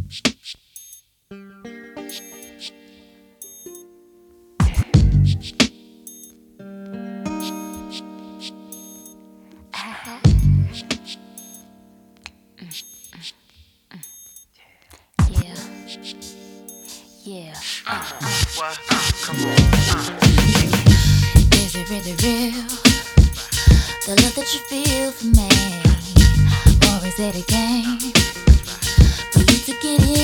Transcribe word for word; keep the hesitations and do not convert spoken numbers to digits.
Yeah. Uh, uh, what? Uh, come on. Uh. Is it really real? The love that you feel for me, or is it a game for you to get in?